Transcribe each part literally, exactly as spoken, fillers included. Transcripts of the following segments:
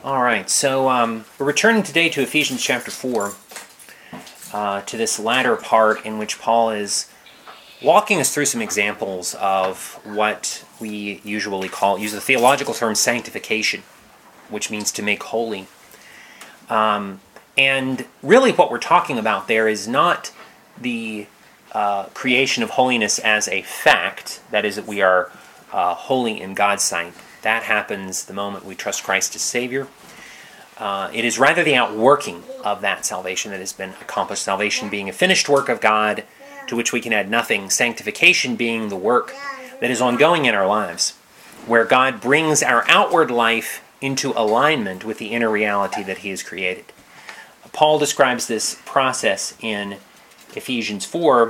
All right, so um, we're returning today to Ephesians chapter four, uh, to this latter part in which Paul is walking us through some examples of what we usually call, use the theological term sanctification, which means to make holy. Um, and really what we're talking about there is not the uh, creation of holiness as a fact, that is that we are uh, holy in God's sight. That happens the moment we trust Christ as Savior. Uh, it is rather the outworking of that salvation that has been accomplished. Salvation being a finished work of God to which we can add nothing. Sanctification being the work that is ongoing in our lives, where God brings our outward life into alignment with the inner reality that He has created. Paul describes this process in Ephesians four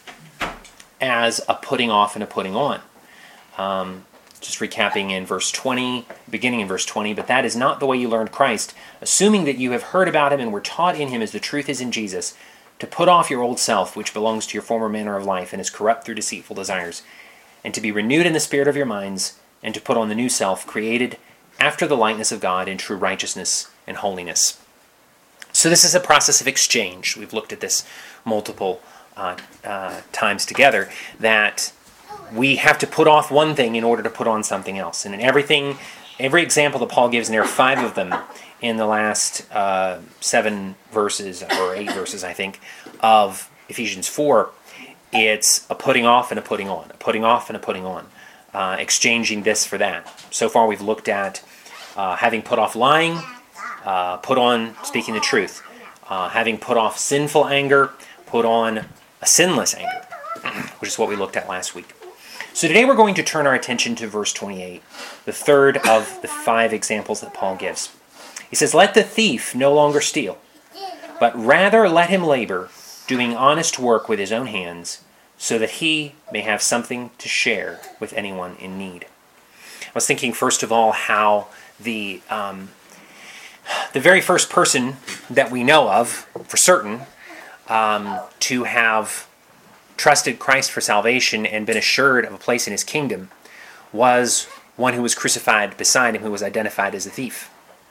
as a putting off and a putting on. Um, Just recapping in verse twenty, beginning in verse twenty, but that is not the way you learned Christ, assuming that you have heard about Him and were taught in Him as the truth is in Jesus, to put off your old self, which belongs to your former manner of life and is corrupt through deceitful desires, and to be renewed in the spirit of your minds, and to put on the new self, created after the likeness of God in true righteousness and holiness. So this is a process of exchange. We've looked at this multiple uh, uh, times together, that we have to put off one thing in order to put on something else. And in everything, every example that Paul gives, and there are five of them in the last uh, seven verses, or eight verses, I think, of Ephesians four, it's a putting off and a putting on, a putting off and a putting on, uh, exchanging this for that. So far we've looked at uh, having put off lying, uh, put on speaking the truth, uh, having put off sinful anger, put on a sinless anger, which is what we looked at last week. So today we're going to turn our attention to verse twenty-eight, the third of the five examples that Paul gives. He says, "Let the thief no longer steal, but rather let him labor, doing honest work with his own hands, so that he may have something to share with anyone in need." I was thinking, first of all, how the um, the very first person that we know of, for certain, um, to have trusted Christ for salvation and been assured of a place in His kingdom was one who was crucified beside Him, who was identified as a thief.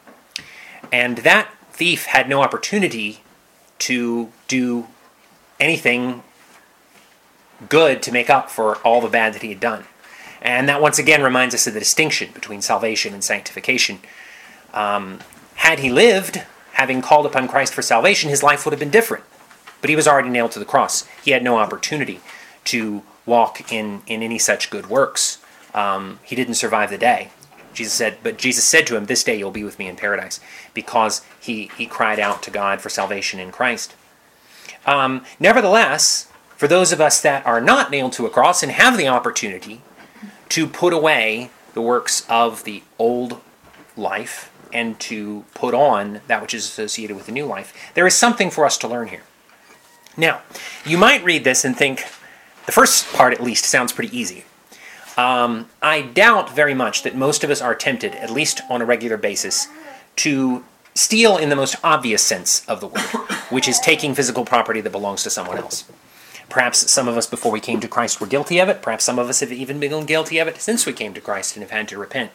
And that thief had no opportunity to do anything good to make up for all the bad that he had done. And that once again reminds us of the distinction between salvation and sanctification. Um, had he lived, having called upon Christ for salvation, his life would have been different. But he was already nailed to the cross. He had no opportunity to walk in, in any such good works. Um, he didn't survive the day. Jesus said, but Jesus said to him, "This day you'll be with me in paradise," because he, he cried out to God for salvation in Christ. Um, nevertheless, for those of us that are not nailed to a cross and have the opportunity to put away the works of the old life and to put on that which is associated with the new life, there is something for us to learn here. Now, you might read this and think, the first part at least sounds pretty easy. Um, I doubt very much that most of us are tempted, at least on a regular basis, to steal in the most obvious sense of the word, which is taking physical property that belongs to someone else. Perhaps some of us before we came to Christ were guilty of it. Perhaps some of us have even been guilty of it since we came to Christ and have had to repent.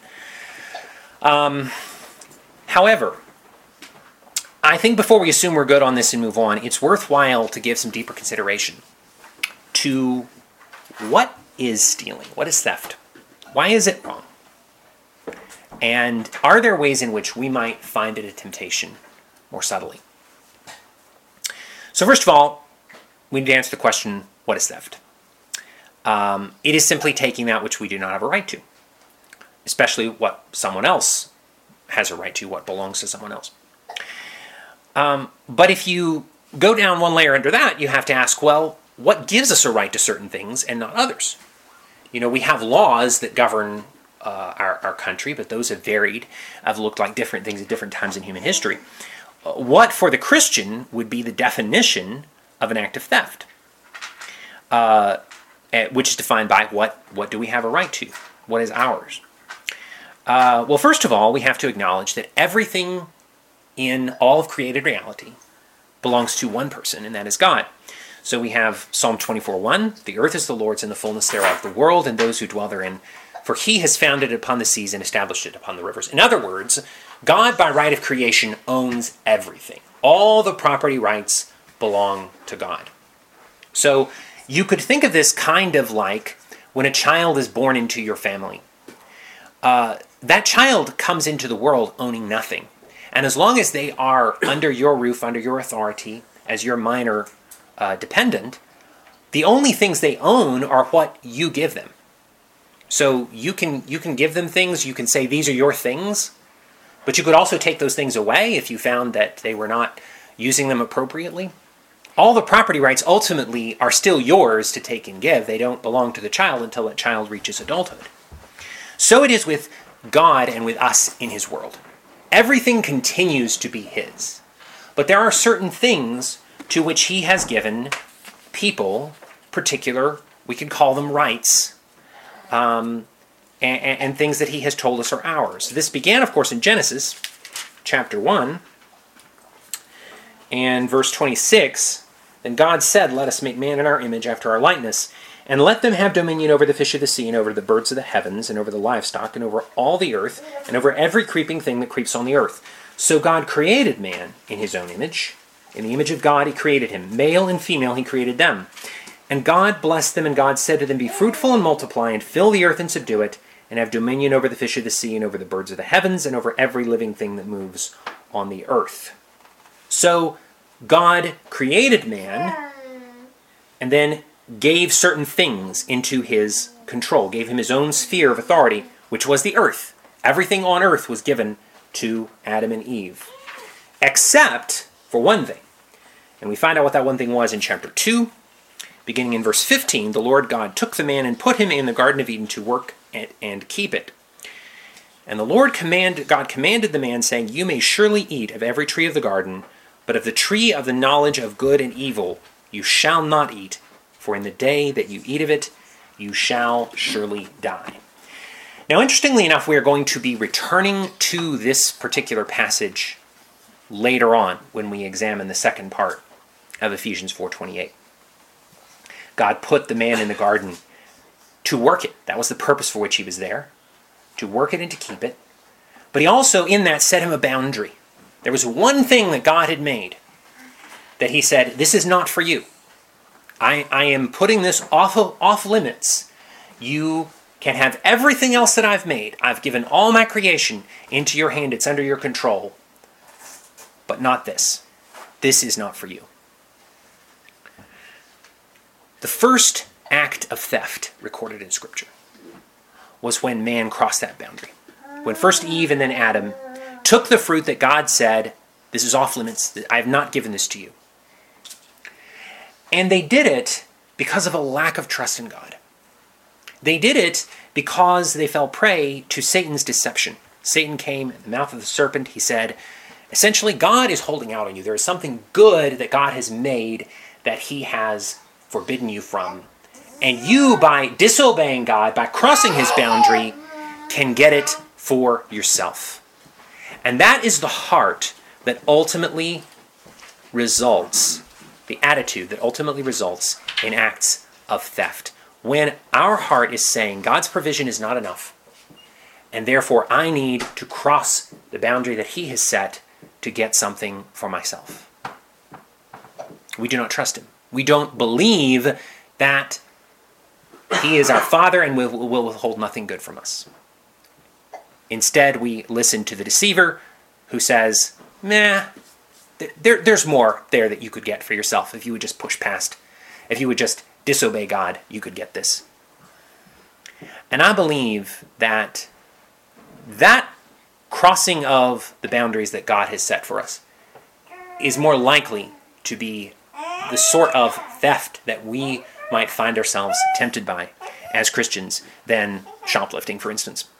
Um, however, I think before we assume we're good on this and move on, it's worthwhile to give some deeper consideration to what is stealing? What is theft? Why is it wrong? And are there ways in which we might find it a temptation more subtly? So first of all, we need to answer the question, what is theft? Um, it is simply taking that which we do not have a right to, especially what someone else has a right to, what belongs to someone else. Um, but if you go down one layer under that, you have to ask, well, what gives us a right to certain things and not others? You know, we have laws that govern uh, our, our country, but those have varied, have looked like different things at different times in human history. Uh, what for the Christian would be the definition of an act of theft, uh, which is defined by what, what do we have a right to? What is ours? Uh, well, first of all, we have to acknowledge that everything in all of created reality belongs to one person, and that is God. So we have Psalm twenty-four one, "The earth is the Lord's and the fullness thereof, the world and those who dwell therein. For He has founded it upon the seas and established it upon the rivers." In other words, God, by right of creation, owns everything. All the property rights belong to God. So you could think of this kind of like when a child is born into your family. Uh, that child comes into the world owning nothing. And as long as they are under your roof, under your authority, as your minor uh, dependent, the only things they own are what you give them. So you can you can give them things, you can say these are your things, but you could also take those things away if you found that they were not using them appropriately. All the property rights ultimately are still yours to take and give. They don't belong to the child until that child reaches adulthood. So it is with God and with us in his world. Everything continues to be his. But there are certain things to which he has given people, particular, we could call them rights, um, and, and things that he has told us are ours. This began, of course, in Genesis chapter one and verse twenty-six. Then God said, "Let us make man in our image, after our likeness, and let them have dominion over the fish of the sea, and over the birds of the heavens, and over the livestock, and over all the earth, and over every creeping thing that creeps on the earth." So God created man in his own image. In the image of God he created him. Male and female he created them. And God blessed them, and God said to them, "Be fruitful and multiply, and fill the earth and subdue it, and have dominion over the fish of the sea, and over the birds of the heavens, and over every living thing that moves on the earth." So God created man, and then gave certain things into his control, gave him his own sphere of authority, which was the earth. Everything on earth was given to Adam and Eve, except for one thing. And we find out what that one thing was in chapter two. Beginning in verse fifteen, the Lord God took the man and put him in the Garden of Eden to work and, and keep it. And the Lord commanded, God commanded the man, saying, "You may surely eat of every tree of the garden, but of the tree of the knowledge of good and evil you shall not eat, for in the day that you eat of it, you shall surely die." Now, interestingly enough, we are going to be returning to this particular passage later on when we examine the second part of Ephesians four twenty-eight. God put the man in the garden to work it. That was the purpose for which he was there, to work it and to keep it. But he also, in that, set him a boundary. There was one thing that God had made that he said, "This is not for you. I, I am putting this off, off limits. You can have everything else that I've made. I've given all my creation into your hand. It's under your control. But not this. This is not for you." The first act of theft recorded in Scripture was when man crossed that boundary. When first Eve and then Adam took the fruit that God said, "This is off limits. I have not given this to you." And they did it because of a lack of trust in God. They did it because they fell prey to Satan's deception. Satan came in the mouth of the serpent. He said, essentially, God is holding out on you. There is something good that God has made that he has forbidden you from. And you, by disobeying God, by crossing his boundary, can get it for yourself. And that is the heart that ultimately results, the attitude that ultimately results in acts of theft. When our heart is saying, God's provision is not enough, and therefore I need to cross the boundary that he has set to get something for myself. We do not trust him. We don't believe that he is our Father and will, will withhold nothing good from us. Instead, we listen to the deceiver who says, "Nah, there, there's more there that you could get for yourself if you would just push past. If you would just disobey God, you could get this." And I believe that that crossing of the boundaries that God has set for us is more likely to be the sort of theft that we might find ourselves tempted by as Christians than shoplifting, for instance.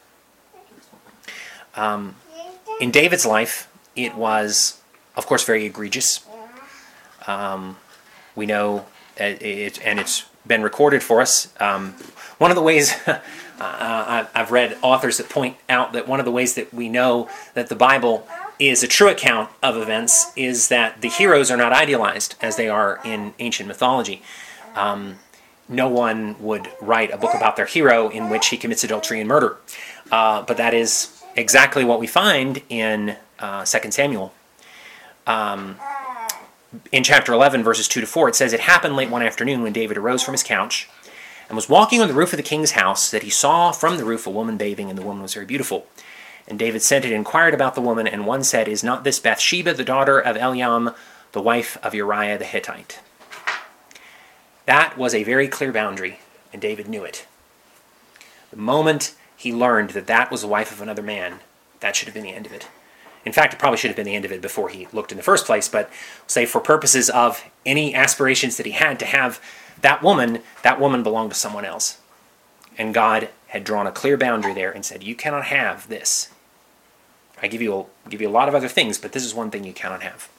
Um, in David's life, it was, of course, very egregious. Um, we know, it, and it's been recorded for us. Um, one of the ways, uh, I've read authors that point out that one of the ways that we know that the Bible is a true account of events is that the heroes are not idealized as they are in ancient mythology. Um, no one would write a book about their hero in which he commits adultery and murder. Uh, but that is exactly what we find in uh, Second Samuel. Um, in chapter eleven, verses two to four, it says, "It happened late one afternoon when David arose from his couch and was walking on the roof of the king's house that he saw from the roof a woman bathing, and the woman was very beautiful. And David sent and inquired about the woman, and one said, 'Is not this Bathsheba, the daughter of Eliam, the wife of Uriah the Hittite?'" That was a very clear boundary, and David knew it. The moment he learned that that was the wife of another man, that should have been the end of it. In fact, it probably should have been the end of it before he looked in the first place, but say for purposes of any aspirations that he had to have that woman, that woman belonged to someone else. And God had drawn a clear boundary there and said, "You cannot have this. I give you a, give you a lot of other things, but this is one thing you cannot have."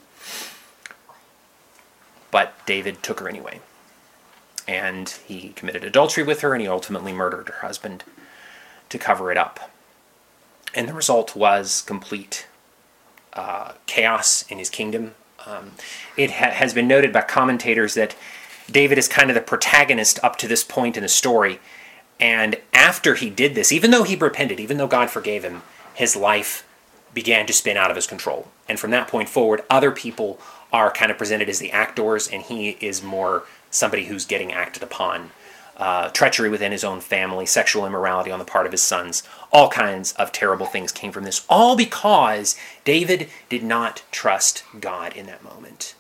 But David took her anyway. And he committed adultery with her, and he ultimately murdered her husband to cover it up. And the result was complete uh, chaos in his kingdom. Um, it ha- has been noted by commentators that David is kind of the protagonist up to this point in the story. And after he did this, even though he repented, even though God forgave him, his life began to spin out of his control. And from that point forward, other people are kind of presented as the actors, and he is more somebody who's getting acted upon. Uh, treachery within his own family, sexual immorality on the part of his sons, all kinds of terrible things came from this, all because David did not trust God in that moment.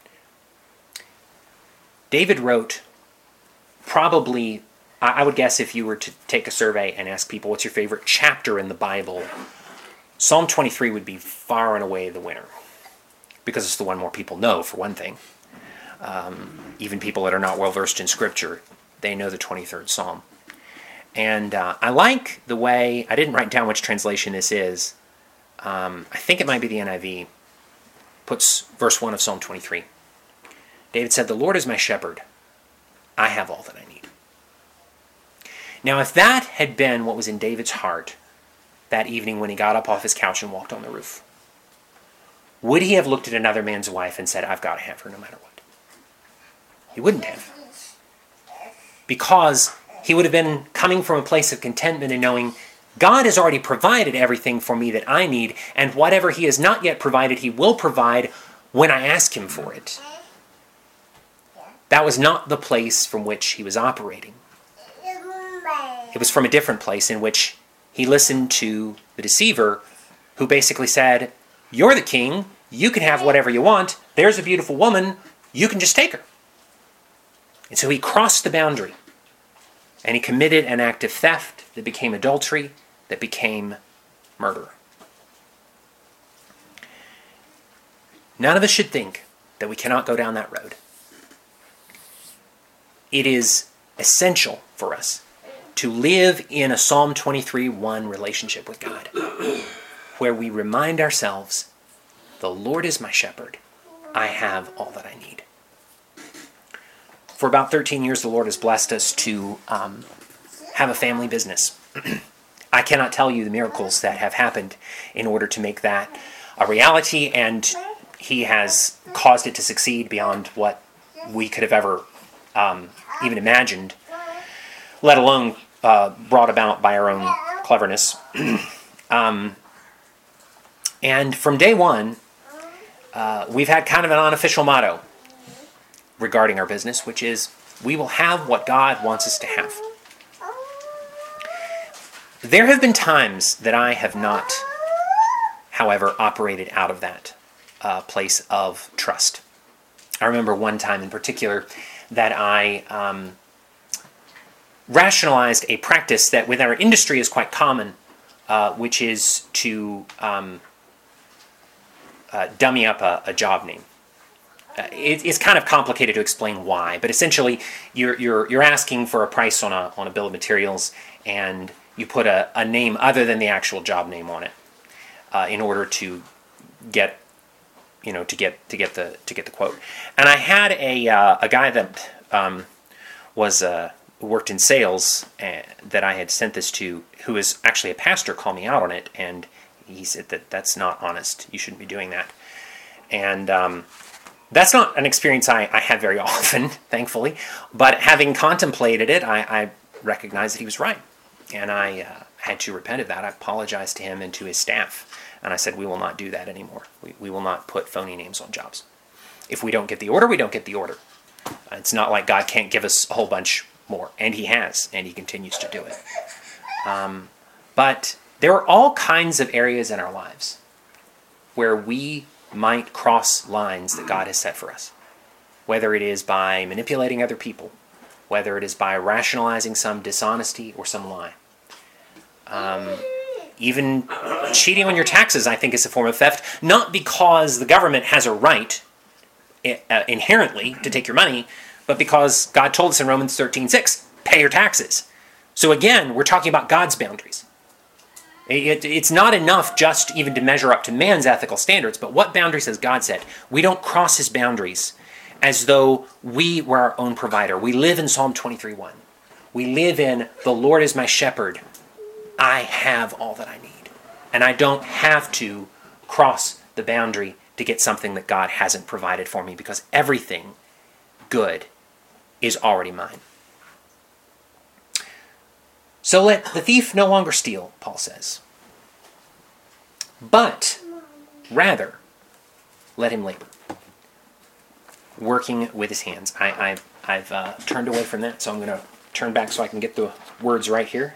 David wrote probably, I would guess if you were to take a survey and ask people, what's your favorite chapter in the Bible, Psalm twenty-three would be far and away the winner, because it's the one more people know, for one thing. Um, even people that are not well-versed in Scripture, they know the twenty-third Psalm. And uh, I like the way, I didn't write down which translation this is, um, I think it might be the N I V, puts verse one of Psalm twenty-three. David said, "The Lord is my shepherd, I have all that I need." Now, if that had been what was in David's heart that evening when he got up off his couch and walked on the roof, would he have looked at another man's wife and said, "I've got to have her no matter what"? He wouldn't have. Because he would have been coming from a place of contentment and knowing God has already provided everything for me that I need, and whatever he has not yet provided, he will provide when I ask him for it. That was not the place from which he was operating. It was from a different place in which he listened to the deceiver, who basically said, "You're the king, you can have whatever you want, there's a beautiful woman, you can just take her." And so he crossed the boundary, and he committed an act of theft that became adultery, that became murder. None of us should think that we cannot go down that road. It is essential for us to live in a Psalm twenty-three one relationship with God, where we remind ourselves, "The Lord is my shepherd, I have all that I need." For about thirteen years, the Lord has blessed us to um, have a family business. I cannot tell you the miracles that have happened in order to make that a reality, and he has caused it to succeed beyond what we could have ever um, even imagined, let alone uh, brought about by our own cleverness. um, and from day one, uh, we've had kind of an unofficial motto regarding our business, which is, we will have what God wants us to have. There have been times that I have not, however, operated out of that uh, place of trust. I remember one time in particular that I um, rationalized a practice that within our industry is quite common, uh, which is to um, uh, dummy up a, a job name. Uh, it, it's kind of complicated to explain why, but essentially you're you're you're asking for a price on a on a bill of materials, and you put a, a name other than the actual job name on it uh, in order to get you know to get to get the to get the quote. And I had a uh, a guy that um, was uh, worked in sales uh, that I had sent this to, who is actually a pastor, call me out on it, and he said that that's not honest. You shouldn't be doing that. And um, that's not an experience I, I have very often, thankfully. But having contemplated it, I, I recognized that he was right. And I, uh, had to repent of that. I apologized to him and to his staff. And I said, we will not do that anymore. We, we will not put phony names on jobs. If we don't get the order, we don't get the order. It's not like God can't give us a whole bunch more. And he has, and he continues to do it. Um, but there are all kinds of areas in our lives where we might cross lines that God has set for us. Whether it is by manipulating other people, whether it is by rationalizing some dishonesty or some lie. Um, even cheating on your taxes, I think, is a form of theft, not because the government has a right uh, inherently to take your money, but because God told us in Romans thirteen six, pay your taxes. So again, we're talking about God's boundaries. It, it, it's not enough just even to measure up to man's ethical standards, but what boundaries has God set? We don't cross his boundaries as though we were our own provider. We live in Psalm twenty-three one. We live in, the Lord is my shepherd. I have all that I need. And I don't have to cross the boundary to get something that God hasn't provided for me, because everything good is already mine. So let the thief no longer steal, Paul says. But rather, let him labor, working with his hands. I, I, I've uh, turned away from that, so I'm going to turn back so I can get the words right here.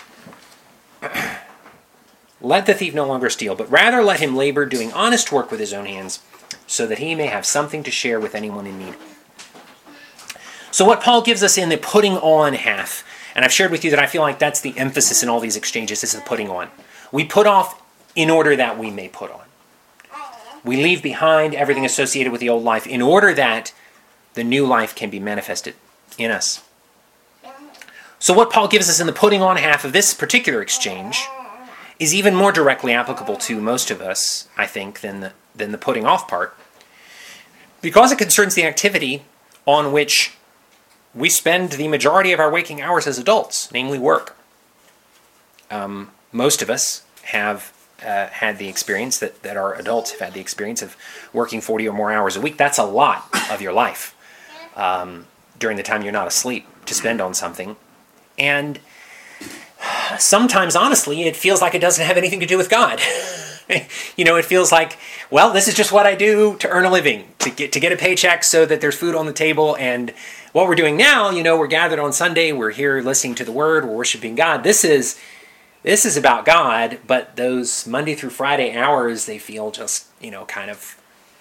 Let the thief no longer steal, but rather let him labor, doing honest work with his own hands, so that he may have something to share with anyone in need. So what Paul gives us in the putting on half, and I've shared with you that I feel like that's the emphasis in all these exchanges, is the putting on. We put off in order that we may put on. We leave behind everything associated with the old life in order that the new life can be manifested in us. So what Paul gives us in the putting on half of this particular exchange is even more directly applicable to most of us, I think, than the, than the putting off part, because it concerns the activity on which we spend the majority of our waking hours as adults, namely work. Um, most of us have uh, had the experience, that, that our adults have had the experience of working forty or more hours a week. That's a lot of your life um, during the time you're not asleep to spend on something. And sometimes, honestly, it feels like it doesn't have anything to do with God. You know, it feels like, well, this is just what I do to earn a living, to get to get a paycheck so that there's food on the table. And what we're doing now, you know, we're gathered on Sunday, we're here listening to the Word, we're worshiping God. This is this is about God, but those Monday through Friday hours, they feel just, you know, kind of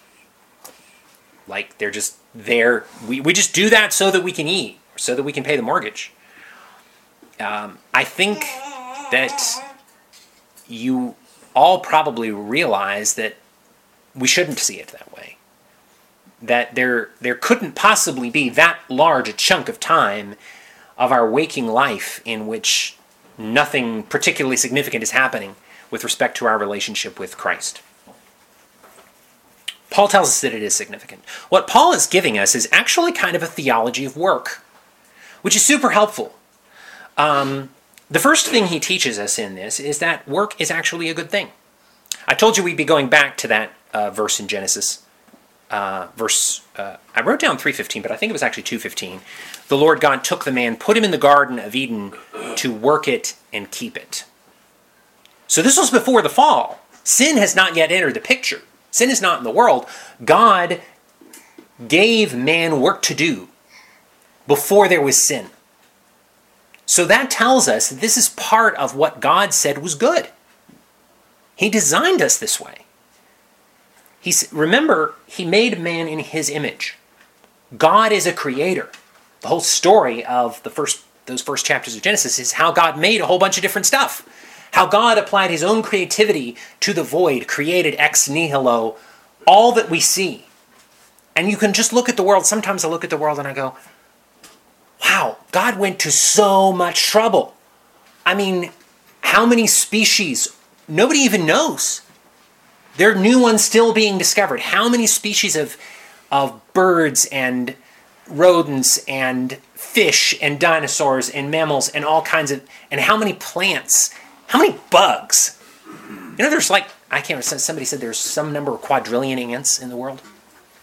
like they're just there. We, we just do that so that we can eat, so that we can pay the mortgage. Um, I think that you all probably realize that we shouldn't see it that way. That there there couldn't possibly be that large a chunk of time of our waking life in which nothing particularly significant is happening with respect to our relationship with Christ. Paul tells us that it is significant. What Paul is giving us is actually kind of a theology of work, which is super helpful. Um, the first thing he teaches us in this is that work is actually a good thing. I told you we'd be going back to that uh, verse in Genesis. Uh, verse, uh, I wrote down three fifteen, but I think it was actually two fifteen. The Lord God took the man, put him in the Garden of Eden to work it and keep it. So this was before the fall. Sin has not yet entered the picture. Sin is not in the world. God gave man work to do before there was sin. So that tells us that this is part of what God said was good. He designed us this way. He's, remember, he made man in his image. God is a creator. The whole story of the first those first chapters of Genesis is how God made a whole bunch of different stuff. How God applied his own creativity to the void, created ex nihilo, all that we see. And you can just look at the world. Sometimes I look at the world and I go, wow, God went to so much trouble. I mean, how many species? Nobody even knows. There are new ones still being discovered. How many species of, of birds and rodents and fish and dinosaurs and mammals and all kinds of, and how many plants, how many bugs? You know, there's like, I can't remember, somebody said there's some number of quadrillion ants in the world.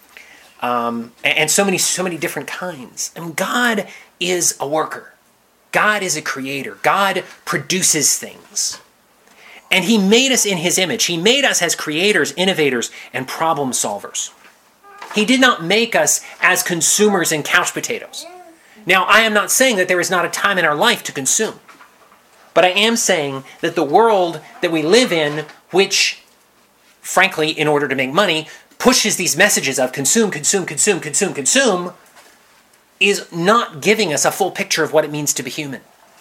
Um, and, and so many, so many different kinds. I mean, God is a worker. God is a creator. God produces things. And he made us in his image. He made us as creators, innovators, and problem solvers. He did not make us as consumers and couch potatoes. Now, I am not saying that there is not a time in our life to consume. But I am saying that the world that we live in, which, frankly, in order to make money, pushes these messages of consume, consume, consume, consume, consume, is not giving us a full picture of what it means to be human.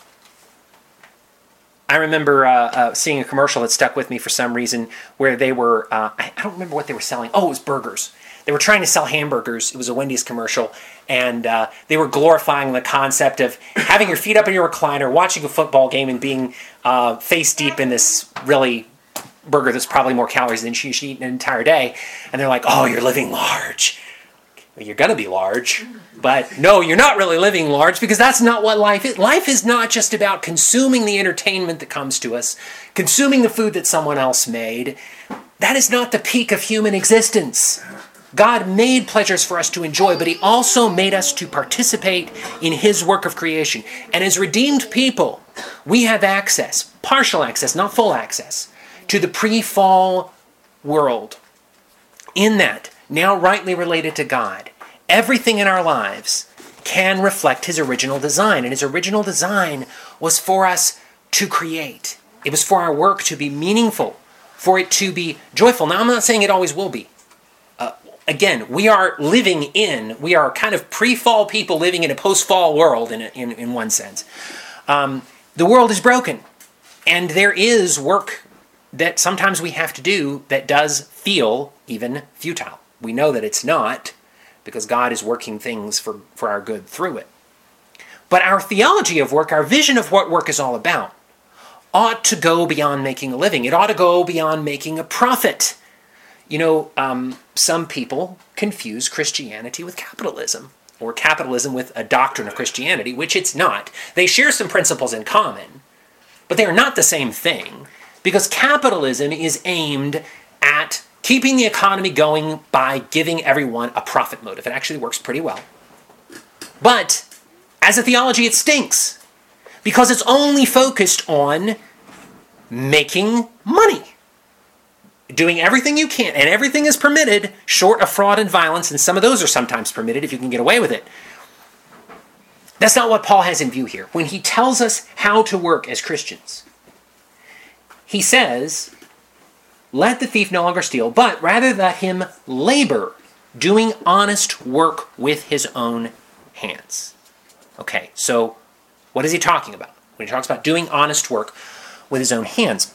I remember uh, uh, seeing a commercial that stuck with me for some reason where they were, uh, I, I don't remember what they were selling. Oh, it was burgers. They were trying to sell hamburgers. It was a Wendy's commercial. And uh, they were glorifying the concept of having your feet up in your recliner, watching a football game, and being uh, face deep in this really burger that's probably more calories than you should eat in an entire day. And they're like, oh, you're living large. Well, you're going to be large. But no, you're not really living large, because that's not what life is. Life is not just about consuming the entertainment that comes to us, consuming the food that someone else made. That is not the peak of human existence. God made pleasures for us to enjoy, but he also made us to participate in his work of creation. And as redeemed people, we have access, partial access, not full access, to the pre-fall world. In that, now rightly related to God, everything in our lives can reflect his original design. And his original design was for us to create. It was for our work to be meaningful, for it to be joyful. Now, I'm not saying it always will be. Uh, again, we are living in, we are kind of pre-fall people living in a post-fall world in, a, in, in one sense. Um, the world is broken. And there is work that sometimes we have to do that does feel even futile. We know that it's not, because God is working things for, for our good through it. But our theology of work, our vision of what work is all about, ought to go beyond making a living. It ought to go beyond making a profit. You know, um, some people confuse Christianity with capitalism, or capitalism with a doctrine of Christianity, which it's not. They share some principles in common, but they are not the same thing, because capitalism is aimed at keeping the economy going by giving everyone a profit motive. It actually works pretty well. But as a theology, it stinks, because it's only focused on making money. Doing everything you can, and everything is permitted, short of fraud and violence, and some of those are sometimes permitted if you can get away with it. That's not what Paul has in view here. When he tells us how to work as Christians, he says, let the thief no longer steal, but rather let him labor, doing honest work with his own hands. Okay, so what is he talking about when he talks about doing honest work with his own hands?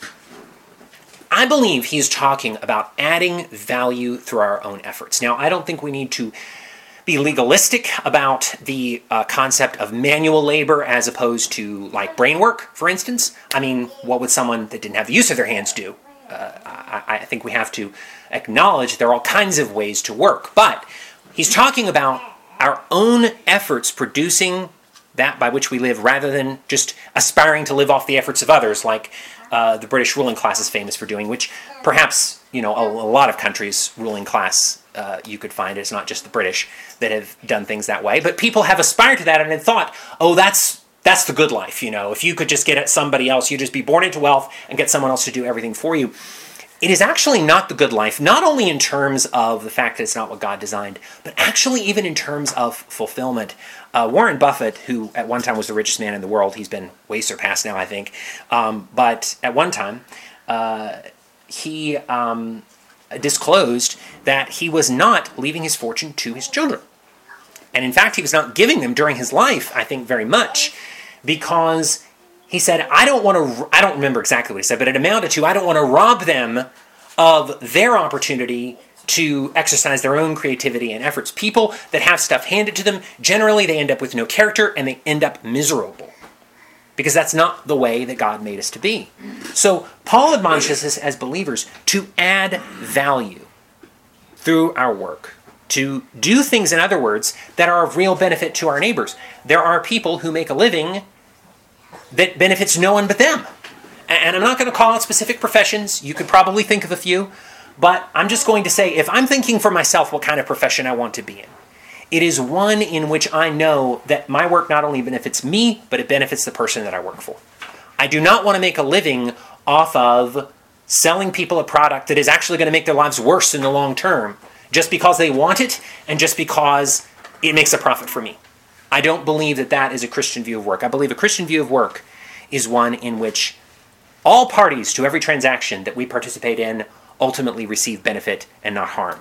I believe he's talking about adding value through our own efforts. Now, I don't think we need to be legalistic about the uh, concept of manual labor as opposed to, like, brain work, for instance. I mean, what would someone that didn't have the use of their hands do? Uh, I, I think we have to acknowledge there are all kinds of ways to work. But he's talking about our own efforts producing that by which we live, rather than just aspiring to live off the efforts of others, like uh, the British ruling class is famous for doing, which perhaps, you know, a, a lot of countries' ruling class uh, you could find. It's not just the British that have done things that way. But people have aspired to that and have thought, oh, that's That's the good life, you know. If you could just get at somebody else, you just be born into wealth and get someone else to do everything for you. It is actually not the good life, not only in terms of the fact that it's not what God designed, but actually even in terms of fulfillment. Uh, Warren Buffett, who at one time was the richest man in the world, he's been way surpassed now, I think, um, but at one time, uh, he um, disclosed that he was not leaving his fortune to his children. And in fact, he was not giving them during his life, I think, very much, because he said, I don't want to, I don't remember exactly what he said, but it amounted to, I don't want to rob them of their opportunity to exercise their own creativity and efforts. People that have stuff handed to them, generally they end up with no character and they end up miserable, because that's not the way that God made us to be. So Paul admonishes us as believers to add value through our work, to do things, in other words, that are of real benefit to our neighbors. There are people who make a living that benefits no one but them. And I'm not going to call out specific professions. You could probably think of a few. But I'm just going to say, if I'm thinking for myself what kind of profession I want to be in, It is one in which I know that my work not only benefits me, but it benefits the person that I work for. I do not want to make a living off of selling people a product that is actually going to make their lives worse in the long term, just because they want it and just because it makes a profit for me. I don't believe that that is a Christian view of work. I believe a Christian view of work is one in which all parties to every transaction that we participate in ultimately receive benefit and not harm.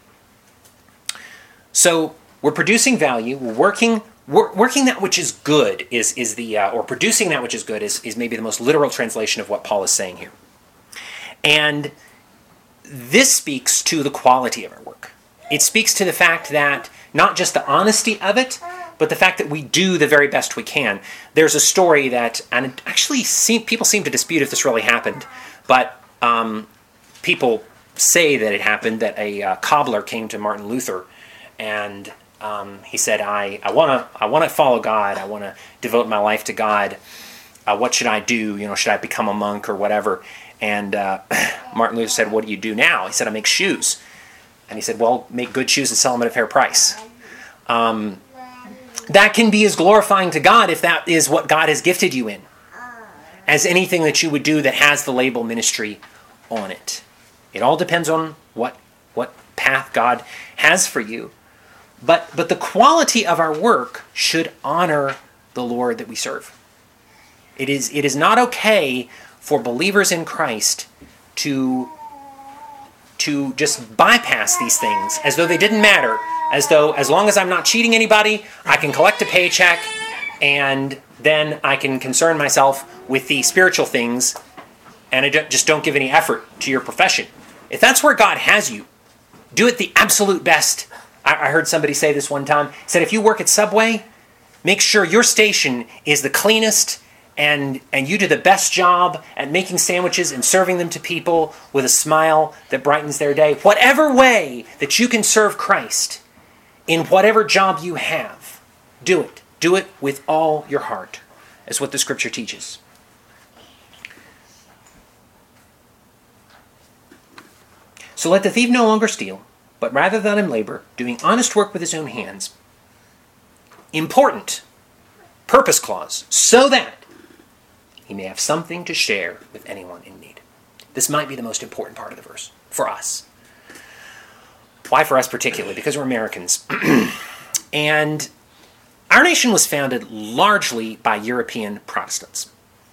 So we're producing value, we're working, we're working that which is good is, is the, uh, or producing that which is good is, is maybe the most literal translation of what Paul is saying here. And this speaks to the quality of our work. It speaks to the fact that not just the honesty of it, but the fact that we do the very best we can. There's a story that, and it actually seem, people seem to dispute if this really happened, but um, people say that it happened, that a uh, cobbler came to Martin Luther and um, he said, I, I want to I want to follow God. I want to devote my life to God. Uh, what should I do? You know, should I become a monk or whatever? And uh, Martin Luther said, what do you do now? He said, I make shoes. And he said, well, make good shoes and sell them at a fair price. Um, that can be as glorifying to God if that is what God has gifted you in, as anything that you would do that has the label ministry on it. It all depends on what what path God has for you. But but the quality of our work should honor the Lord that we serve. It is it is not okay for believers in Christ to to just bypass these things as though they didn't matter, as though as long as I'm not cheating anybody, I can collect a paycheck and then I can concern myself with the spiritual things and I don't, just don't give any effort to your profession. If that's where God has you, do it the absolute best. I, I heard somebody say this one time. He said, if you work at Subway, make sure your station is the cleanest and, and you do the best job at making sandwiches and serving them to people with a smile that brightens their day. Whatever way that you can serve Christ in whatever job you have, do it. Do it with all your heart, is what the Scripture teaches. So let the thief no longer steal, but rather let him labor, doing honest work with his own hands. Important purpose clause, so that he may have something to share with anyone in need. This might be the most important part of the verse for us. Why for us particularly? Because we're Americans. And our nation was founded largely by European Protestants.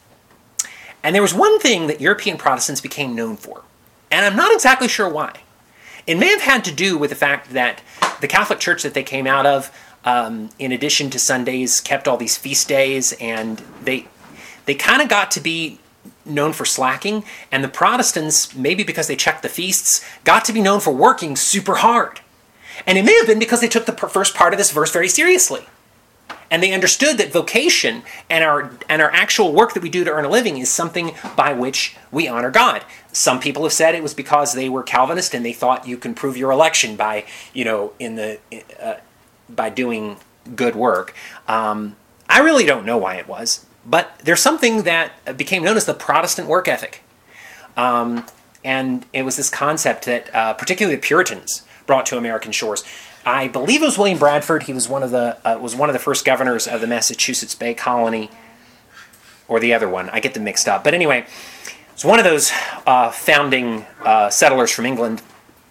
And there was one thing that European Protestants became known for. And I'm not exactly sure why. It may have had to do with the fact that the Catholic Church that they came out of, um, in addition to Sundays, kept all these feast days, and they they kind of got to be known for slacking. And the Protestants, maybe because they checked the feasts, got to be known for working super hard. And it may have been because they took the first part of this verse very seriously. And they understood that vocation and our and our actual work that we do to earn a living is something by which we honor God. Some people have said it was because they were Calvinist and they thought you can prove your election by, you know, in the uh, by doing good work. Um, I really don't know why it was, but there's something that became known as the Protestant work ethic, um, and it was this concept that uh, particularly the Puritans brought to American shores. I believe it was William Bradford. He was one of the uh, was one of the first governors of the Massachusetts Bay Colony, or the other one. I get them mixed up. But anyway, it's one of those uh, founding uh, settlers from England,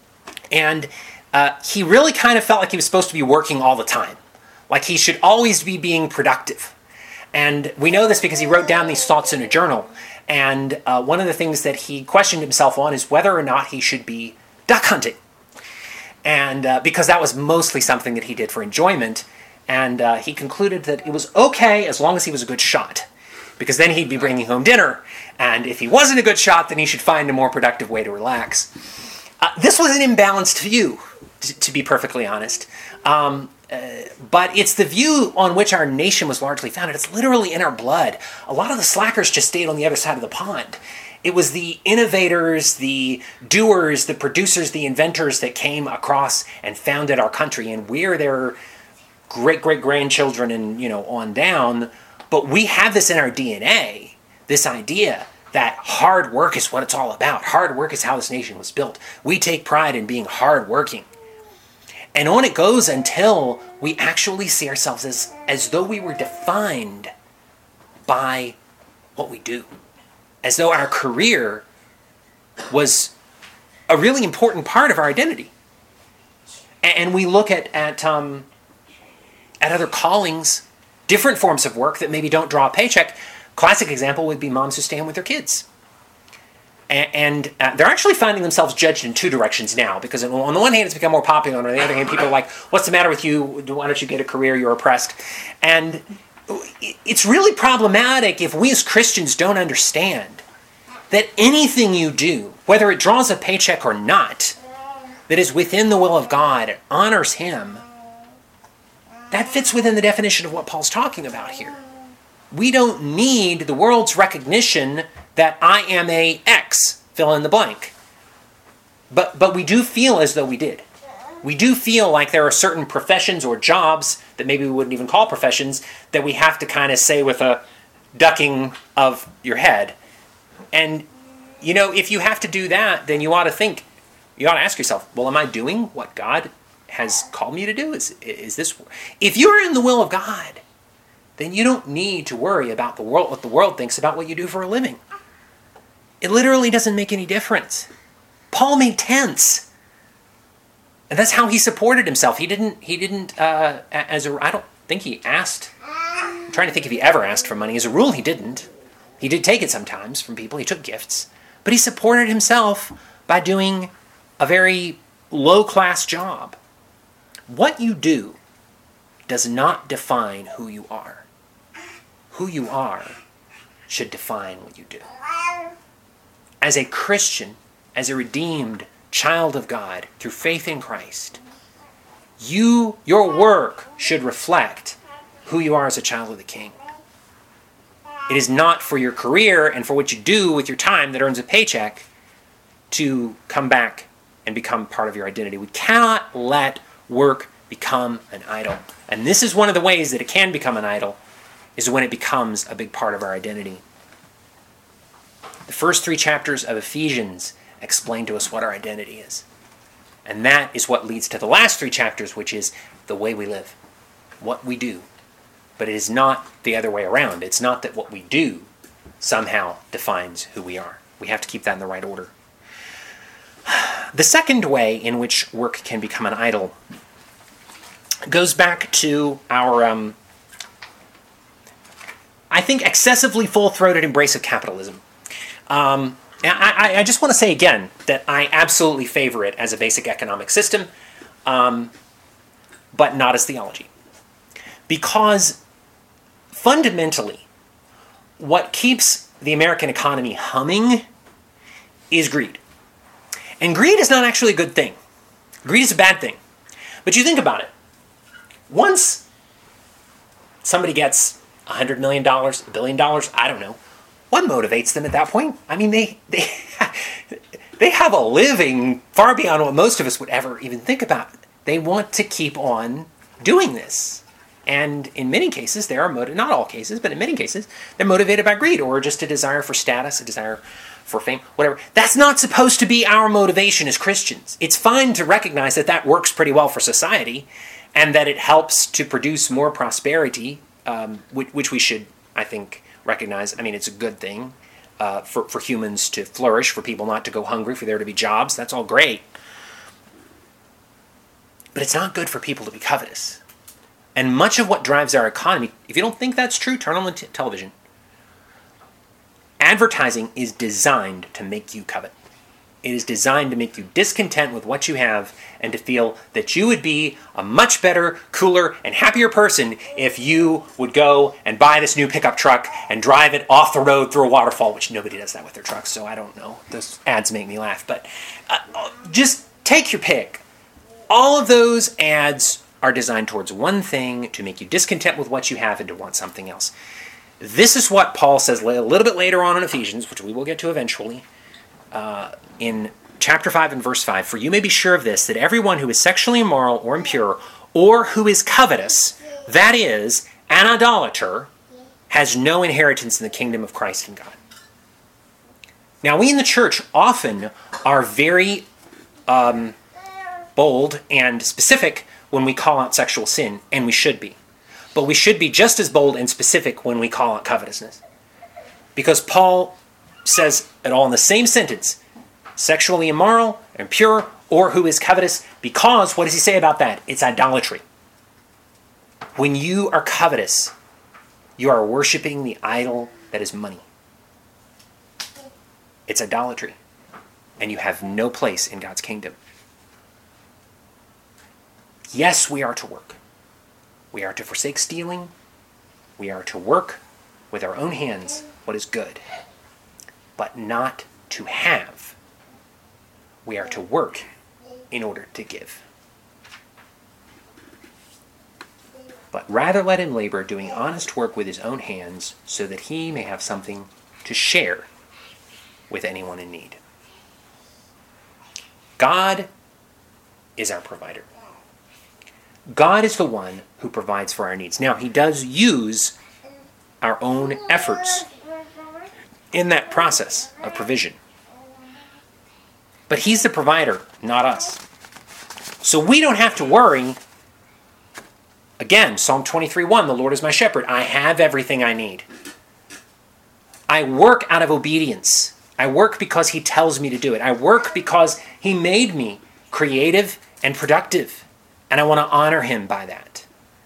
and uh, he really kind of felt like he was supposed to be working all the time, like he should always be being productive. And we know this because he wrote down these thoughts in a journal. And uh, one of the things that he questioned himself on is whether or not he should be duck hunting. And uh, because that was mostly something that he did for enjoyment, and uh, he concluded that it was okay as long as he was a good shot, because then he'd be bringing home dinner, and if he wasn't a good shot, then he should find a more productive way to relax. Uh, this was an imbalanced view, t- to be perfectly honest, um, uh, but it's the view on which our nation was largely founded. It's literally in our blood. A lot of the slackers just stayed on the other side of the pond. It was the innovators, the doers, the producers, the inventors that came across and founded our country. And we're their great-great-grandchildren and, you know, on down. But we have this in our D N A, this idea that hard work is what it's all about. Hard work is how this nation was built. We take pride in being hardworking. And on it goes until we actually see ourselves as, as though we were defined by what we do. As though our career was a really important part of our identity. And we look at, at, um, at other callings, different forms of work that maybe don't draw a paycheck. Classic example would be moms who stay home with their kids. And uh, they're actually finding themselves judged in two directions now, because on the one hand, it's become more popular, and on the other hand, people are like, what's the matter with you? Why don't you get a career? You're oppressed. And it's really problematic if we as Christians don't understand that anything you do, whether it draws a paycheck or not, that is within the will of God, honors Him, that fits within the definition of what Paul's talking about here. We don't need the world's recognition that I am a X, fill in the blank. But, but we do feel as though we did. We do feel like there are certain professions or jobs that maybe we wouldn't even call professions that we have to kind of say with a ducking of your head. And, you know, if you have to do that, then you ought to think, you ought to ask yourself, well, am I doing what God has called me to do? Is, is this, if you're in the will of God, then you don't need to worry about the world, what the world thinks about what you do for a living. It literally doesn't make any difference. Paul made tents. And that's how he supported himself. He didn't, he didn't, uh, as a, I don't think he asked, I'm trying to think if he ever asked for money. As a rule, he didn't. He did take it sometimes from people. He took gifts. But he supported himself by doing a very low-class job. What you do does not define who you are. Who you are should define what you do. As a Christian, as a redeemed child of God through faith in Christ, you, your work should reflect who you are as a child of the King. It is not for your career and for what you do with your time that earns a paycheck to come back and become part of your identity. We cannot let work become an idol. And this is one of the ways that it can become an idol, is when it becomes a big part of our identity. The first three chapters of Ephesians explain to us what our identity is. And that is what leads to the last three chapters, which is the way we live, what we do. But it is not the other way around. It's not that what we do somehow defines who we are. We have to keep that in the right order. The second way in which work can become an idol goes back to our, um, I think, excessively full-throated embrace of capitalism. Um, I, I just want to say again that I absolutely favor it as a basic economic system, um, but not as theology. Because fundamentally, what keeps the American economy humming is greed. And greed is not actually a good thing. Greed is a bad thing. But you think about it. Once somebody gets one hundred million dollars, a billion dollars, I don't know, what motivates them at that point? I mean, they they they have a living far beyond what most of us would ever even think about. They want to keep on doing this. And in many cases, they are motivated, not all cases, but in many cases, they're motivated by greed or just a desire for status, a desire for fame, whatever. That's not supposed to be our motivation as Christians. It's fine to recognize that that works pretty well for society and that it helps to produce more prosperity, um, which, which we should, I think, recognize. I mean, it's a good thing uh, for, for humans to flourish, for people not to go hungry, for there to be jobs. That's all great. But it's not good for people to be covetous. And much of what drives our economy, if you don't think that's true, turn on the t- television. Advertising is designed to make you covet. It is designed to make you discontent with what you have and to feel that you would be a much better, cooler, and happier person if you would go and buy this new pickup truck and drive it off the road through a waterfall, which nobody does that with their trucks, so I don't know. Those ads make me laugh. But uh, just take your pick. All of those ads are designed towards one thing, to make you discontent with what you have and to want something else. This is what Paul says a little bit later on in Ephesians, which we will get to eventually, uh, in chapter five and verse five. For you may be sure of this, that everyone who is sexually immoral or impure, or who is covetous, that is, an idolater, has no inheritance in the kingdom of Christ and God. Now, we in the church often are very um, bold and specific when we call out sexual sin, and we should be. But we should be just as bold and specific when we call out covetousness. Because Paul says it all in the same sentence, sexually immoral, impure, or who is covetous, because what does he say about that? It's idolatry. When you are covetous, you are worshiping the idol that is money. It's idolatry. And you have no place in God's kingdom. Yes, we are to work. We are to forsake stealing. We are to work with our own hands what is good, but not to have. We are to work in order to give. But rather let him labor, doing honest work with his own hands, so that he may have something to share with anyone in need. God is our provider. God is the one who provides for our needs. Now, he does use our own efforts in that process of provision. But he's the provider, not us. So we don't have to worry. Again, Psalm twenty-three one, the Lord is my shepherd. I have everything I need. I work out of obedience. I work because he tells me to do it. I work because he made me creative and productive. And I want to honor him by that.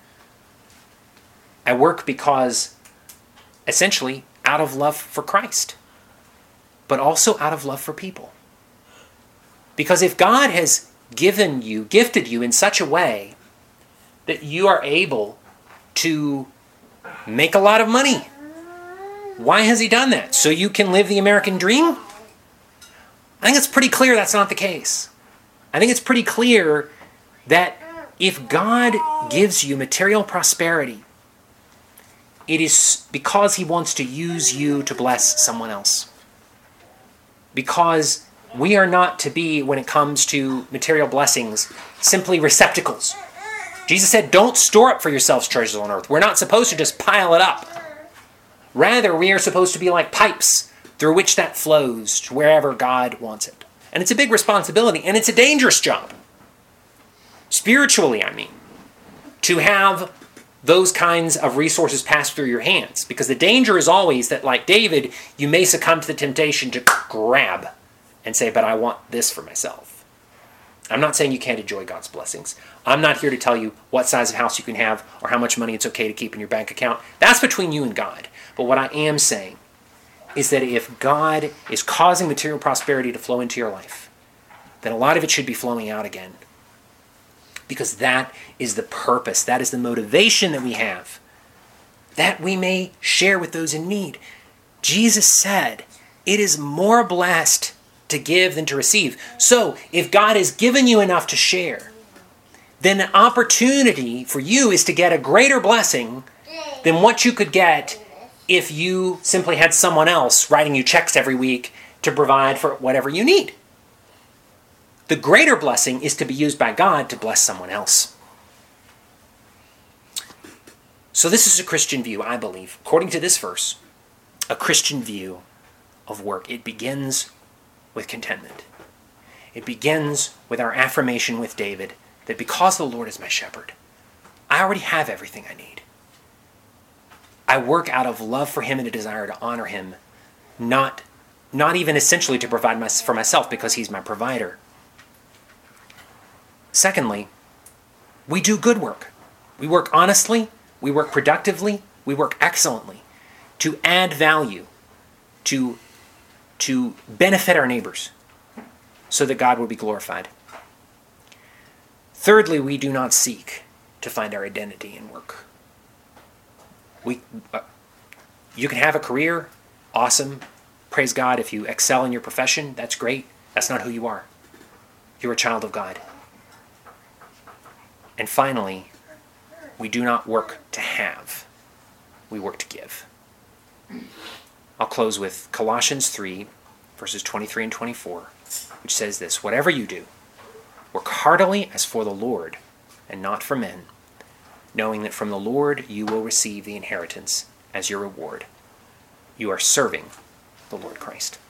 I work because, essentially, out of love for Christ. But also out of love for people. Because if God has given you, gifted you in such a way that you are able to make a lot of money, why has he done that? So you can live the American dream? I think it's pretty clear that's not the case. I think it's pretty clear that if God gives you material prosperity, it is because he wants to use you to bless someone else. Because we are not to be, when it comes to material blessings, simply receptacles. Jesus said, don't store up for yourselves treasures on earth. We're not supposed to just pile it up. Rather, we are supposed to be like pipes through which that flows to wherever God wants it. And it's a big responsibility, and it's a dangerous job. Spiritually, I mean, to have those kinds of resources pass through your hands. Because the danger is always that, like David, you may succumb to the temptation to grab and say, but I want this for myself. I'm not saying you can't enjoy God's blessings. I'm not here to tell you what size of house you can have or how much money it's okay to keep in your bank account. That's between you and God. But what I am saying is that if God is causing material prosperity to flow into your life, then a lot of it should be flowing out again. Because that is the purpose, that is the motivation that we have, that we may share with those in need. Jesus said, it is more blessed to give than to receive. So, if God has given you enough to share, then the opportunity for you is to get a greater blessing than what you could get if you simply had someone else writing you checks every week to provide for whatever you need. The greater blessing is to be used by God to bless someone else. So this is a Christian view, I believe, according to this verse, a Christian view of work. It begins with contentment. It begins with our affirmation with David that because the Lord is my shepherd, I already have everything I need. I work out of love for him and a desire to honor him, not, not even essentially to provide my, for myself because he's my provider. Secondly, we do good work. We work honestly, we work productively, we work excellently to add value, to, to benefit our neighbors so that God will be glorified. Thirdly, we do not seek to find our identity in work. We, uh, you can have a career, awesome, praise God. If you excel in your profession, that's great. That's not who you are. You're a child of God. And finally, we do not work to have. We work to give. I'll close with Colossians three, verses twenty-three and twenty-four, which says this, whatever you do, work heartily as for the Lord and not for men, knowing that from the Lord you will receive the inheritance as your reward. You are serving the Lord Christ.